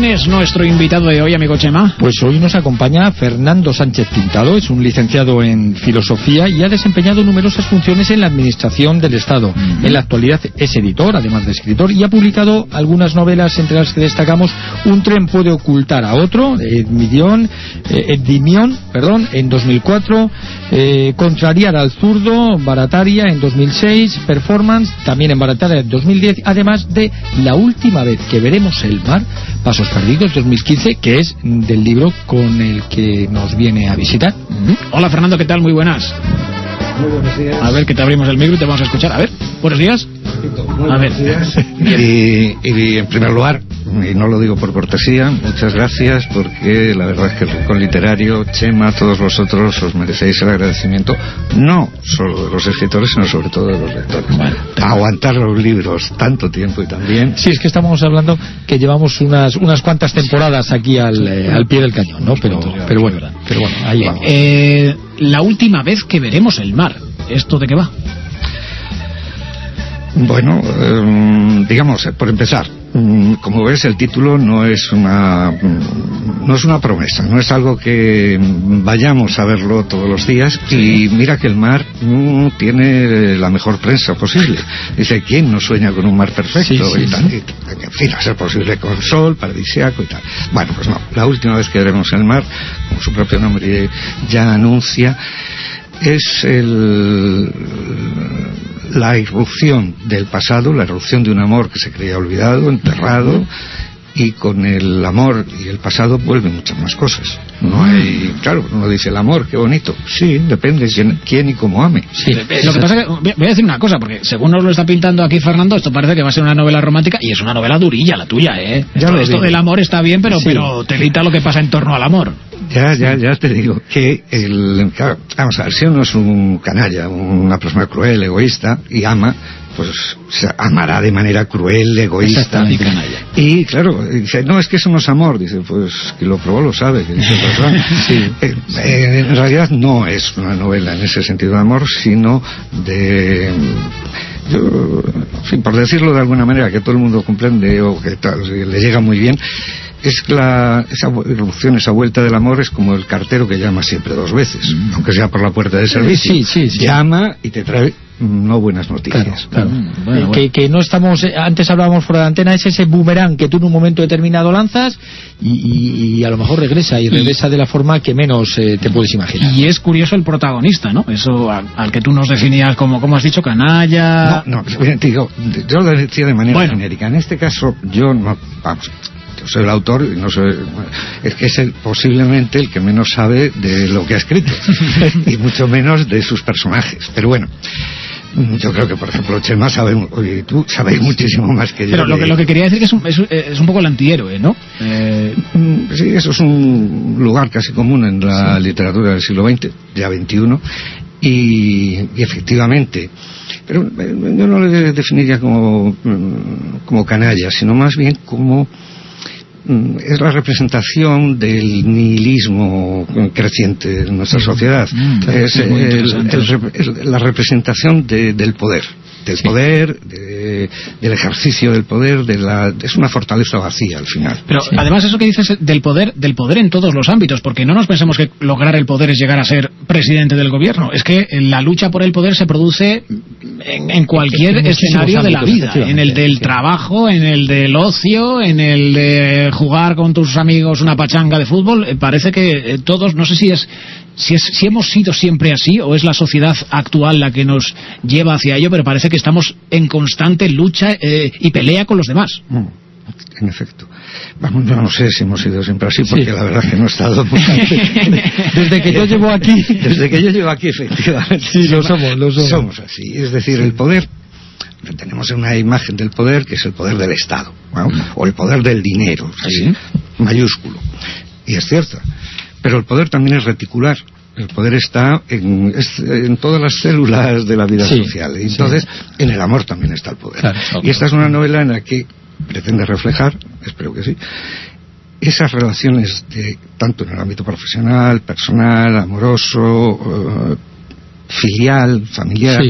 es nuestro invitado de hoy, amigo Chema? Pues hoy nos acompaña Fernando Sánchez Pintado, es un licenciado en Filosofía y ha desempeñado numerosas funciones en la Administración del Estado. En la actualidad es editor, además de escritor, y ha publicado algunas novelas, entre las que destacamos Un tren puede ocultar a otro, Endymion, en 2004, Contrariar al zurdo, Barataria en 2006, Performance, también en Barataria en 2010, además de La última vez que veremos el mar, Pasos perdidos, 2015, que es del libro con el que nos viene a visitar. Hola Fernando, ¿qué tal? Muy buenas. Muy buenos días. A ver, que te abrimos el micro y te vamos a escuchar. A ver, buenos días. Muy buenos días. Y en primer lugar, y no lo digo por cortesía, muchas gracias, porque la verdad es que el Rincón Literario, Chema, todos vosotros os merecéis el agradecimiento, no solo de los escritores, sino sobre todo de los lectores. Bueno, aguantar los libros tanto tiempo y también. Sí, es que estamos hablando que llevamos unas cuantas temporadas aquí al pie del cañón, ¿no? Pero bueno, ahí vamos. La última vez que veremos el mar, ¿esto de qué va? Bueno, digamos, por empezar, como ves, el título no es una promesa, no es algo que vayamos a verlo todos los días. Y mira que el mar tiene la mejor prensa posible. Dice, ¿quién no sueña con un mar perfecto? Y en fin, a ser posible con sol, paradisíaco y tal. Bueno, pues no, la última vez que veremos el mar, como su propio nombre ya anuncia, es la irrupción del pasado, la irrupción de un amor que se creía olvidado, enterrado, y con el amor y el pasado vuelven muchas más cosas. No hay, claro, uno dice el amor, qué bonito. Sí, depende quién y cómo ame. Sí, lo que pasa es que voy a decir una cosa, porque según nos lo está pintando aquí Fernando, esto parece que va a ser una novela romántica, y es una novela durilla la tuya, ¿eh? Esto del amor está bien, pero telita lo que pasa en torno al amor. Ya te digo que claro, vamos a ver, si uno es un canalla, una persona cruel, egoísta, y ama, pues se amará de manera cruel, egoísta. Y claro, dice, no, es que eso no es amor. Dice, pues que lo probó lo sabe. Que dice, pues, en realidad no es una novela en ese sentido de amor, sino de... en fin, por decirlo de alguna manera que todo el mundo comprende o que le llega muy bien, es esa irrupción, esa vuelta del amor es como el cartero que llama siempre 2 veces, aunque sea por la puerta de servicio. Sí. Llama y te trae no buenas noticias. Claro. Bueno. Que no estamos, antes hablábamos fuera de antena, es ese boomerang que tú en un momento determinado lanzas y a lo mejor regresa de la forma que menos te puedes imaginar. Y es curioso el protagonista, ¿no? Eso al que tú nos definías como has dicho, canalla. No, te digo, yo lo decía de manera genérica. En este caso, yo soy el autor y no soy, es que es posiblemente el que menos sabe de lo que ha escrito y mucho menos de sus personajes, pero bueno, yo creo que por ejemplo Chema y tú sabéis muchísimo más que yo. Pero lo que quería decir que es un poco el antihéroe, ¿no? Sí, eso es un lugar casi común en la literatura del siglo XX, ya XXI, y efectivamente, pero yo no le definiría como canalla, sino más bien como es la representación del nihilismo creciente en nuestra sociedad. Es la representación del poder. Del poder, del ejercicio del poder, es una fortaleza vacía al final. Pero además eso que dices del poder en todos los ámbitos, porque no nos pensemos que lograr el poder es llegar a ser presidente del gobierno. Es que la lucha por el poder se produce en cualquier escenario de la vida, en el del trabajo, en el del ocio, en el de jugar con tus amigos una pachanga de fútbol. Parece que todos, no sé si hemos sido siempre así o es la sociedad actual la que nos lleva hacia ello, pero parece que estamos en constante lucha y pelea con los demás. En efecto. Vamos, yo no sé si hemos sido siempre así, porque la verdad que no he estado muy desde que yo llevo aquí. Desde que yo llevo aquí, efectivamente. Sí, lo somos. Somos así. Es decir, el poder, tenemos una imagen del poder que es el poder del Estado, ¿no? O el poder del dinero, así, mayúsculo. Y es cierto. Pero el poder también es reticular. El poder está en todas las células de la vida social. Y entonces, en el amor también está el poder. Claro, y esta es una novela en la que pretende reflejar, espero que sí, esas relaciones tanto en el ámbito profesional, personal, amoroso, filial, familiar,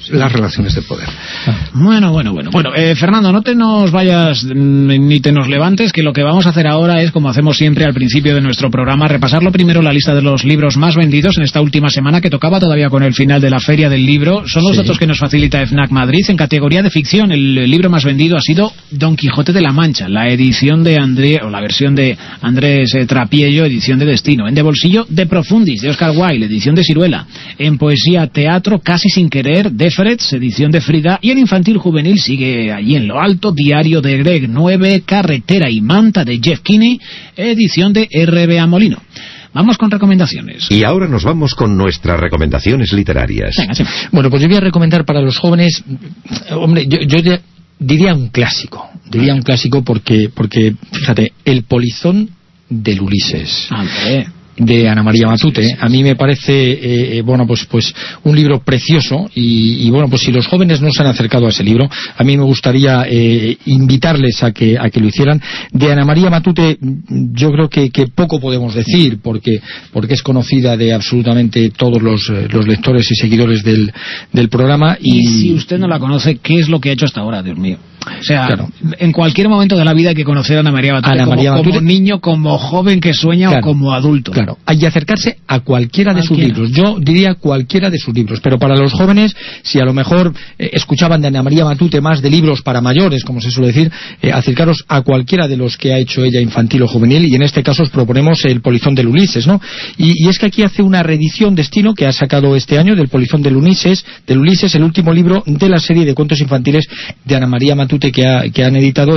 las relaciones de poder. Bueno, Fernando, no te nos vayas ni te nos levantes, que lo que vamos a hacer ahora es, como hacemos siempre al principio de nuestro programa, repasarlo primero la lista de los libros más vendidos en esta última semana, que tocaba todavía con el final de la Feria del Libro. Son los datos que nos facilita FNAC Madrid. En categoría de ficción, el libro más vendido ha sido Don Quijote de la Mancha, la edición de la versión de Andrés Trapiello, edición de Destino. En De Bolsillo, De Profundis, de Oscar Wilde, edición de Siruela. En poesía, teatro, Casi sin querer, de Freds, edición de Frida. Y en infantil juvenil sigue allí en lo alto, Diario de Greg 9, Carretera y Manta, de Jeff Kinney, edición de R.B.A. Molino. Vamos con recomendaciones. Y ahora nos vamos con nuestras recomendaciones literarias. Venga, sí. Bueno, pues yo voy a recomendar para los jóvenes, hombre, yo diría un clásico. Diría un clásico porque fíjate, El polizón del Ulises. De Ana María Matute. A mí me parece pues un libro precioso y bueno, pues si los jóvenes no se han acercado a ese libro, a mí me gustaría invitarles a que lo hicieran. De Ana María Matute yo creo que poco podemos decir porque es conocida de absolutamente todos los lectores y seguidores del programa. Y si usted no la conoce, ¿qué es lo que ha hecho hasta ahora, Dios mío? O sea, claro, en cualquier momento de la vida hay que conocer a Ana María Matute, como niño, como joven que sueña, claro, o como adulto. Claro, hay que acercarse a cualquiera de sus libros. Yo diría cualquiera de sus libros, pero para los jóvenes, si a lo mejor escuchaban de Ana María Matute más de libros para mayores, como se suele decir, acercaros a cualquiera de los que ha hecho ella, infantil o juvenil, y en este caso os proponemos El polizón del Ulises, ¿no? Y es que aquí hace una reedición Destino que ha sacado este año del polizón del Ulises, el último libro de la serie de cuentos infantiles de Ana María Matute que han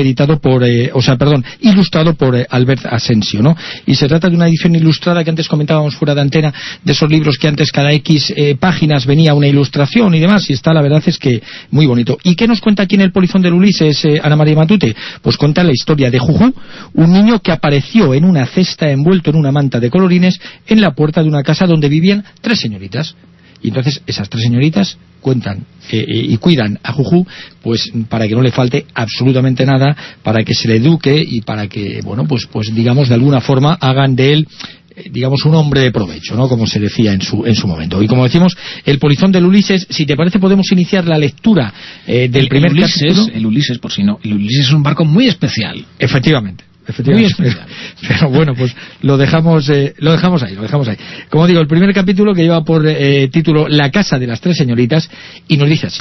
ilustrado por Albert Asensio, ¿no? Y se trata de una edición ilustrada que antes comentábamos fuera de antena, de esos libros que antes cada X páginas venía una ilustración y demás, y la verdad es que muy bonito. ¿Y qué nos cuenta aquí en El polizón del Ulises Ana María Matute? Pues cuenta la historia de Juju, un niño que apareció en una cesta envuelto en una manta de colorines en la puerta de una casa donde vivían 3 señoritas. Y entonces esas 3 señoritas cuentan y cuidan a Juju, pues para que no le falte absolutamente nada, para que se le eduque y para que, bueno, pues digamos de alguna forma hagan de él, digamos, un hombre de provecho, ¿no? Como se decía en su momento. Y como decimos, El polizón del Ulises, si te parece podemos iniciar la lectura del primer capítulo. El Ulises, por si no, el Ulises es un barco muy especial. Efectivamente. Pero bueno, pues lo dejamos ahí. Como digo, el primer capítulo, que lleva por título La casa de las 3 señoritas, y nos dice así: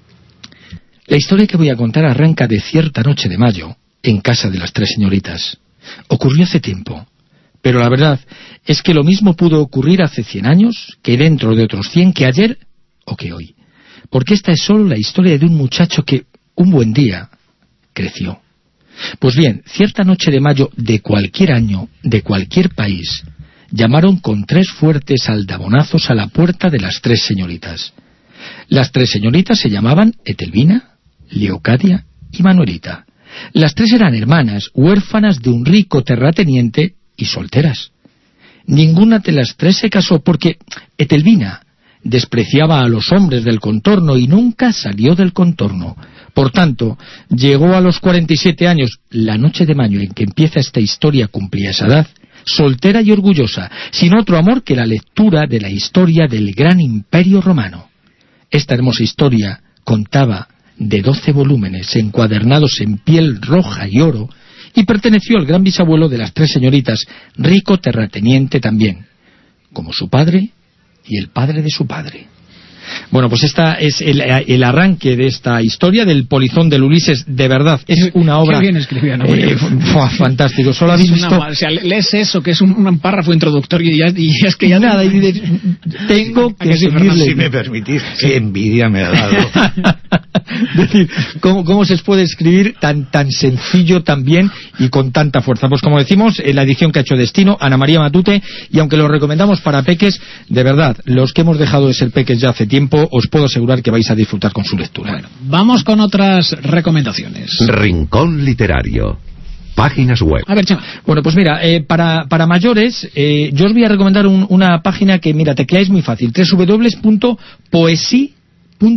la historia que voy a contar arranca de cierta noche de mayo en casa de las 3 señoritas. Ocurrió hace tiempo, pero la verdad es que lo mismo pudo ocurrir hace 100 años, que dentro de otros 100, que ayer o que hoy, porque esta es solo la historia de un muchacho que un buen día creció. Pues bien, cierta noche de mayo de cualquier año, de cualquier país, llamaron con 3 fuertes aldabonazos a la puerta de las 3 señoritas. Las 3 señoritas se llamaban Etelvina, Leocadia y Manuelita. Las 3 eran hermanas, huérfanas de un rico terrateniente y solteras. Ninguna de las 3 se casó porque Etelvina despreciaba a los hombres del contorno y nunca salió del contorno. Por tanto, llegó a los 47 años, la noche de mayo en que empieza esta historia cumplía esa edad, soltera y orgullosa, sin otro amor que la lectura de la historia del gran imperio romano. Esta hermosa historia contaba de 12 volúmenes encuadernados en piel roja y oro, y perteneció al gran bisabuelo de las 3 señoritas, rico terrateniente también, como su padre y el padre de su padre. Bueno, pues esta es el arranque de esta historia del polizón del Ulises. De verdad, es una obra... Qué bien escribía, ¿no? Fantástico. Solo habéis visto... O sea, lees eso, que es un párrafo introductorio y es que ya nada. Tengo que seguirle. Si me permitís, qué envidia me ha dado. Es decir, ¿cómo se puede escribir tan sencillo, tan bien y con tanta fuerza? Pues como decimos, la edición que ha hecho Destino, Ana María Matute, y aunque lo recomendamos para peques, de verdad, los que hemos dejado de ser peques ya hace tiempo, os puedo asegurar que vais a disfrutar con su lectura. Bueno, vamos con otras recomendaciones. Rincón literario. Páginas web. A ver, Chema. Bueno, pues mira, para mayores, yo os voy a recomendar una página que, mira, tecleáis muy fácil, www.poesi.es.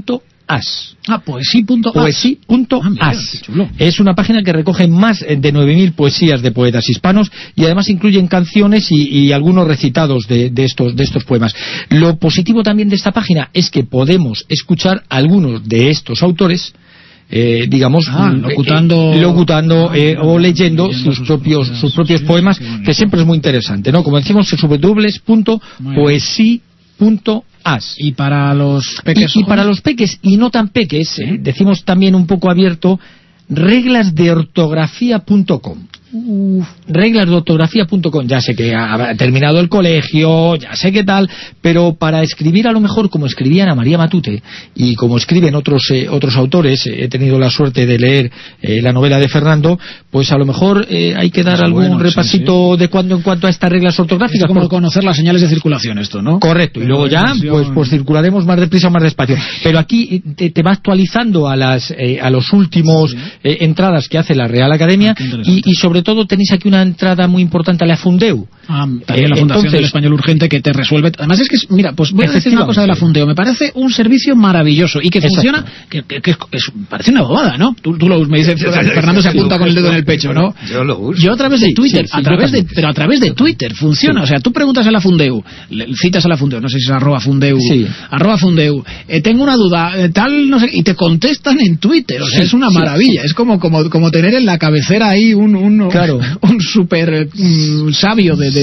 poesí.as. Poesí.as. Poesí.as. Es una página que recoge más de 9.000 poesías de poetas hispanos y además incluyen canciones y algunos recitados de estos poemas. Lo positivo también de esta página es que podemos escuchar algunos de estos autores locutando o leyendo sus propios poemas, que siempre es muy interesante, ¿no? Como decimos, www.poesí.as. Y para los peques y para los peques y no tan peques, decimos también un poco abierto, reglasdeortografía.com. Reglasdeortografía.com. Ya sé que ha terminado el colegio, ya sé qué tal, pero para escribir a lo mejor como escribía Ana María Matute y como escriben otros autores, he tenido la suerte de leer la novela de Fernando, pues a lo mejor hay que dar algún repasito de cuando en cuanto a estas reglas ortográficas. Es como conocer las señales de circulación esto, ¿no? Correcto, y luego ya pues circularemos más deprisa o más despacio. Pero aquí te va actualizando a los últimos entradas que hace la Real Academia y sobre todo tenéis aquí una entrada muy importante a la Fundeu. También la Fundación del Español Urgente, que te resuelve. Además es que, mira, pues voy a decir una cosa de la Fundeu. Me parece un servicio maravilloso y que funciona, que parece una bobada, ¿no? Tú me dices, Fernando se apunta con el dedo en el pecho, ¿no? Yo lo uso. Yo a través de Twitter, pero a través de Twitter funciona. O sea, tú preguntas a la Fundeu, citas a la Fundeu, no sé si es @Fundeu, @Fundeu, tengo una duda, tal, no sé, y te contestan en Twitter. O sea, es una maravilla. Es como tener en la cabecera ahí un súper sabio de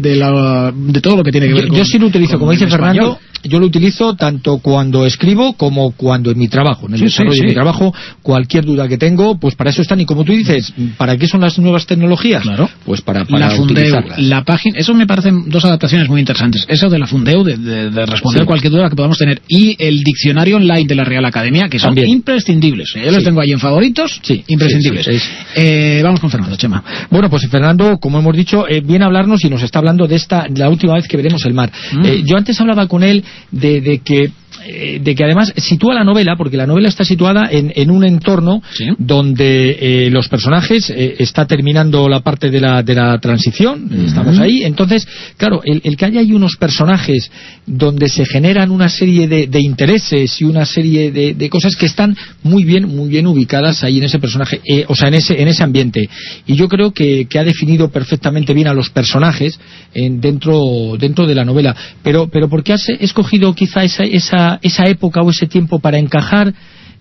todo lo que tiene que ver con... Yo sí lo utilizo, como dice Fernando, yo lo utilizo tanto cuando escribo como cuando en mi trabajo, en el desarrollo de mi trabajo, cualquier duda que tengo, pues para eso están. Y como tú dices, ¿para qué son las nuevas tecnologías? Claro. Pues para la Fundeu, utilizarlas. la página, eso me parecen dos adaptaciones muy interesantes. Eso de la Fundeu, de responder cualquier duda que podamos tener, y el diccionario online de la Real Academia, que son imprescindibles. Yo los tengo ahí en favoritos, imprescindibles. Vamos con Fernando, Chema. Bueno, pues Fernando, como hemos dicho, viene a hablarnos y nos está hablando de la última vez que veremos el mar. Yo antes hablaba con él de que además sitúa la novela, porque la novela está situada en un entorno donde los personajes está terminando la parte de la transición, estamos ahí. Entonces, claro, el que haya ahí unos personajes donde se generan una serie de intereses y una serie de cosas que están muy bien ubicadas ahí en ese personaje, o sea, en ese ambiente. Y yo creo que ha definido perfectamente bien a los personajes dentro de la novela. Pero ¿por qué has escogido quizá esa época o ese tiempo para encajar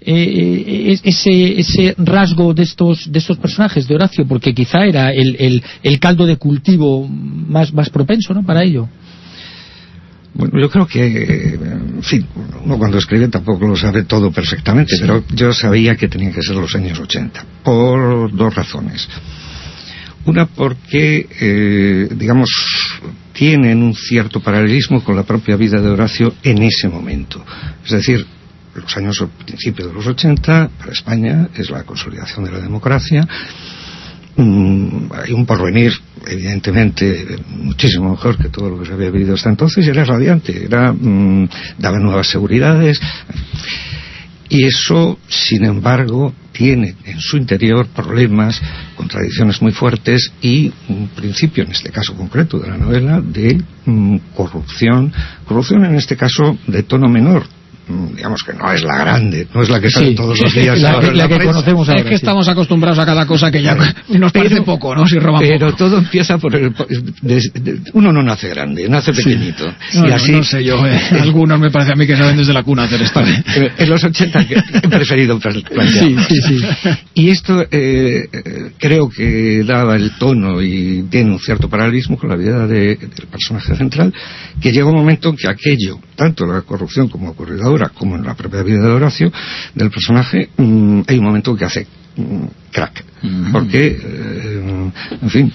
ese rasgo de estos personajes de Horacio? Porque quizá era el caldo de cultivo más propenso, ¿no?, para ello. Bueno, yo creo que, en fin, uno cuando escribe tampoco lo sabe todo perfectamente, pero yo sabía que tenían que ser los años 80, por dos razones. Una, porque, digamos, tienen un cierto paralelismo con la propia vida de Horacio en ese momento. Es decir, principios de los 80, para España, es la consolidación de la democracia. Hay un porvenir, evidentemente, muchísimo mejor que todo lo que se había vivido hasta entonces, y era radiante, daba nuevas seguridades. Y eso, sin embargo, tiene en su interior problemas, contradicciones muy fuertes y un principio, en este caso concreto de la novela, de corrupción en este caso de tono menor. Digamos que no es la grande, no es la que sale todos los días. La que conocemos ahora. Es que estamos acostumbrados a cada cosa que ya nos parece poco, ¿no? Si roban pero poco. Todo empieza uno no nace grande, nace pequeñito. No, y así, no sé yo, algunos me parece a mí que saben desde la cuna hacer esto. En los 80 he preferido plantearlo. Sí. Y esto creo que daba el tono y tiene un cierto paralelismo con la vida del personaje central, que llega un momento en que aquello, tanto la corrupción como ha ocurrido ahora, como en la propia vida de Horacio, del personaje, hay un momento que hace crack. Porque, en fin,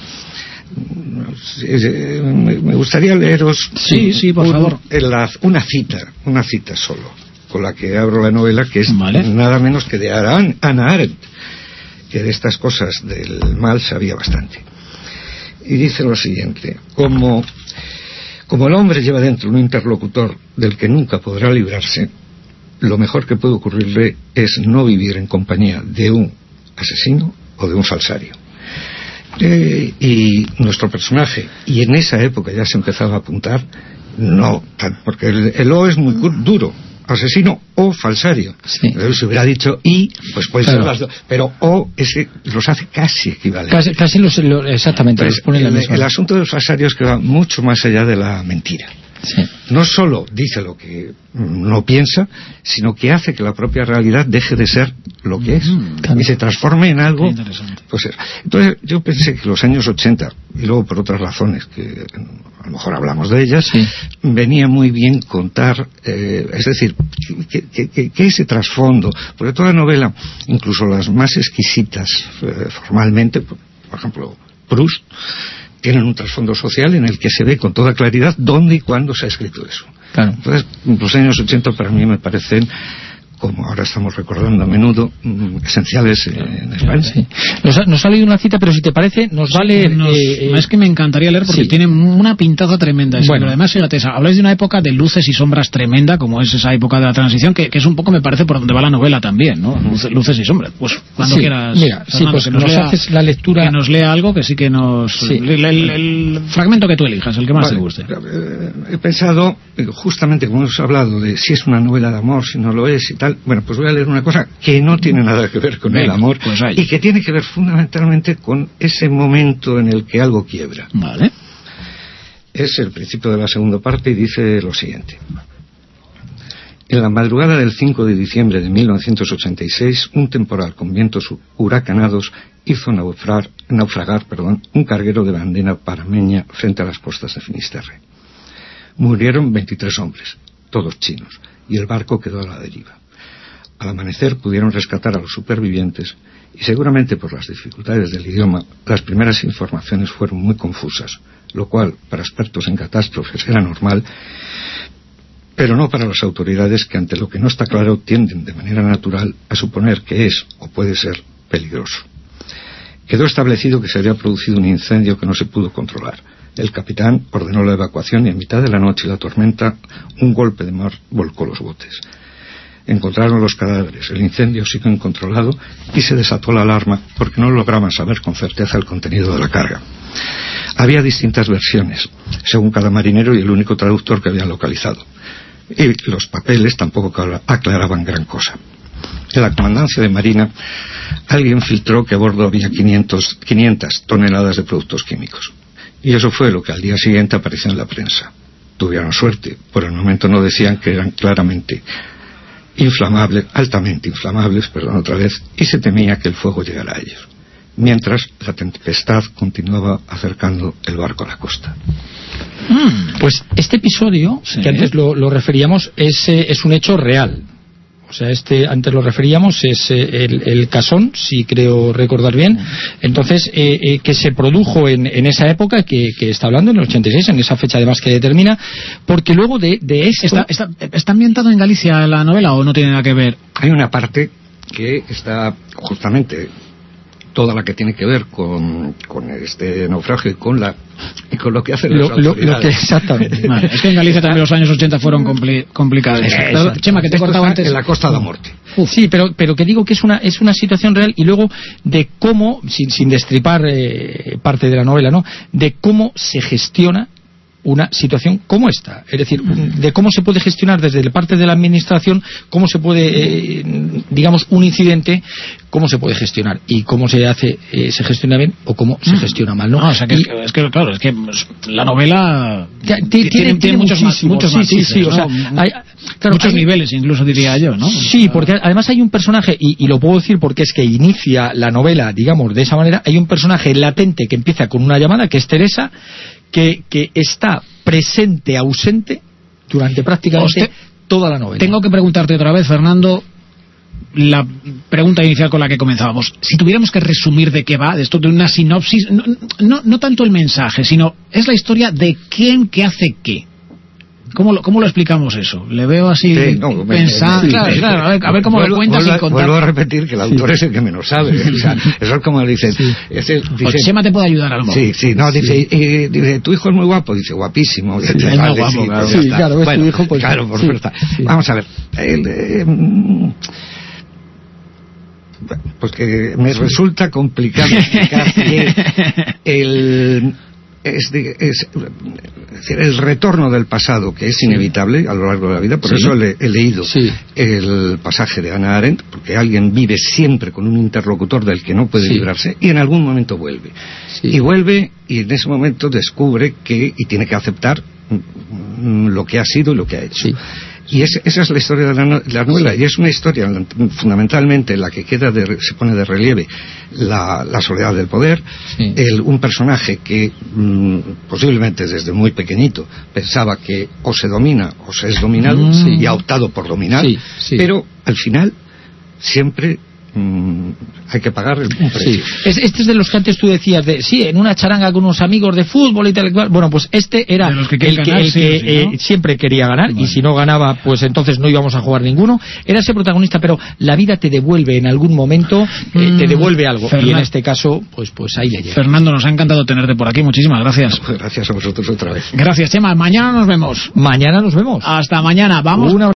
me gustaría leeros por favor, una cita solo, con la que abro la novela, que es nada menos que de Hannah Arendt, que de estas cosas del mal sabía bastante. Y dice lo siguiente: como el hombre lleva dentro un interlocutor del que nunca podrá librarse, lo mejor que puede ocurrirle es no vivir en compañía de un asesino o de un falsario. Y nuestro personaje, y en esa época ya se empezaba a apuntar, porque el O es muy duro, asesino o falsario. Sí. Entonces, si hubiera dicho y, pues puede ser las dos, pero o ese los hace casi equivalentes. Casi exactamente, Pues los pone en la misma. el asunto del falsario es que va mucho más allá de la mentira. Sí. No solo dice lo que no piensa, sino que hace que la propia realidad deje de ser lo que es claro. y se transforme en algo. Pues Entonces yo pensé que los años 80, y luego por otras razones que a lo mejor hablamos de ellas, sí. venía muy bien contar, es decir, que ese trasfondo, porque toda novela, incluso las más exquisitas formalmente, por ejemplo Proust, tienen un trasfondo social en el que se ve con toda claridad dónde y cuándo se ha escrito eso. Claro. Entonces, los años 80 para mí me parecen, como ahora estamos recordando a menudo, esenciales en España. Sí. Nos ha leído una cita, pero si te parece, nos vale... es que me encantaría leer porque tiene una pintaza tremenda. Bueno. Pero además, fíjate, habláis de una época de luces y sombras tremenda, como es esa época de la transición, que es un poco, me parece, por donde va la novela también, ¿no? Luces y sombras. Pues cuando quieras... Mira, Fernando, pues nos haces la lectura... Que nos lea algo que sí que nos... Sí. El fragmento que tú elijas, el que más te guste. He pensado, justamente como hemos hablado de si es una novela de amor, si no lo es y tal. Bueno, pues voy a leer una cosa que no tiene nada que ver con el amor, pues y que tiene que ver fundamentalmente con ese momento en el que algo quiebra. Vale. Es el principio de la segunda parte y dice lo siguiente. En la madrugada del 5 de diciembre de 1986, un temporal con vientos huracanados hizo naufragar un carguero de bandera panameña frente a las costas de Finisterre. Murieron 23 hombres, todos chinos, y el barco quedó a la deriva. Al amanecer pudieron rescatar a los supervivientes y seguramente por las dificultades del idioma las primeras informaciones fueron muy confusas, lo cual para expertos en catástrofes era normal, pero no para las autoridades que ante lo que no está claro tienden de manera natural a suponer que es o puede ser peligroso. Quedó establecido que se había producido un incendio que no se pudo controlar. El capitán ordenó la evacuación y en mitad de la noche y la tormenta un golpe de mar volcó los botes. Encontraron los cadáveres, el incendio siguió incontrolado y se desató la alarma porque no lograban saber con certeza el contenido de la carga. Había distintas versiones, según cada marinero y el único traductor que habían localizado. Y los papeles tampoco aclaraban gran cosa. En la comandancia de Marina, alguien filtró que a bordo había 500 toneladas de productos químicos. Y eso fue lo que al día siguiente apareció en la prensa. Tuvieron suerte, por el momento no decían que eran claramente altamente inflamables, y se temía que el fuego llegara a ellos. Mientras, la tempestad continuaba acercando el barco a la costa. Pues este episodio, que antes lo referíamos, es un hecho real. O sea, antes lo referíamos, es el Casón, si creo recordar bien. Entonces, que se produjo en esa época que está hablando, en el 86, en esa fecha además que determina, porque luego de esto... ¿Está ambientado en Galicia la novela o no tiene nada que ver? Hay una parte que está justamente toda la que tiene que ver con este naufragio y con lo que hacen las autoridades. Exactamente. Vale, es que en Galicia también los años 80 fueron complicados. Chema, que te he cortado antes. En la Costa da Morte. Sí, pero que digo que es una situación real, y luego de cómo, sin destripar parte de la novela, ¿no?, de cómo se gestiona una situación como esta, es decir, de cómo se puede gestionar desde la parte de la administración, cómo se puede, digamos, un incidente, cómo se puede gestionar y cómo se gestiona bien o cómo se gestiona mal, ¿no? O sea, es que la novela tiene muchos matices, sí, ¿no? O sea, muchos niveles, incluso diría yo, ¿no? Sí, porque además hay un personaje, y lo puedo decir porque es que inicia la novela, digamos, de esa manera. Hay un personaje latente que empieza con una llamada, que es Teresa, que está presente, ausente durante prácticamente toda la novela. Tengo que preguntarte otra vez, Fernando, la pregunta inicial con la que comenzábamos. Si tuviéramos que resumir de qué va, de esto, de una sinopsis, no tanto el mensaje, sino es la historia de quién que hace qué. ¿Cómo lo explicamos eso? Le veo así pensando. Claro, a ver cómo lo cuentas sin contar. Vuelvo a repetir que el autor es el que menos sabe. O sea, eso es como dicen. Dice, Chema te puede ayudar algo. Dice, tu hijo es muy guapo. Dice, guapísimo. Es muy guapo, claro. Sí, claro, es tu hijo. Pues, claro, por suerte. Sí. Vamos a ver. Pues que me resulta complicado explicar que es decir, el retorno del pasado, que es inevitable a lo largo de la vida. Por eso he leído el pasaje de Hannah Arendt, porque alguien vive siempre con un interlocutor del que no puede librarse, y en algún momento vuelve. Y vuelve, y en ese momento descubre y tiene que aceptar lo que ha sido y lo que ha hecho. Y esa es la historia de la novela, y es una historia fundamentalmente en la que se pone de relieve la soledad del poder, un personaje que posiblemente desde muy pequeñito pensaba que o se domina o se es dominado, y ha optado por dominar, pero al final siempre hay que pagar un precio. Este es de los que antes tú decías en una charanga con unos amigos de fútbol y tal y cual. Bueno, pues este era el que siempre quería ganar, y si no ganaba, pues entonces no íbamos a jugar ninguno. Era ese protagonista, pero la vida te devuelve en algún momento, te devuelve algo, y en este caso, pues ahí le llega. Fernando, nos ha encantado tenerte por aquí, muchísimas gracias. Gracias a vosotros otra vez. Gracias, Chema. Mañana nos vemos. Mañana nos vemos. Hasta mañana. Vamos.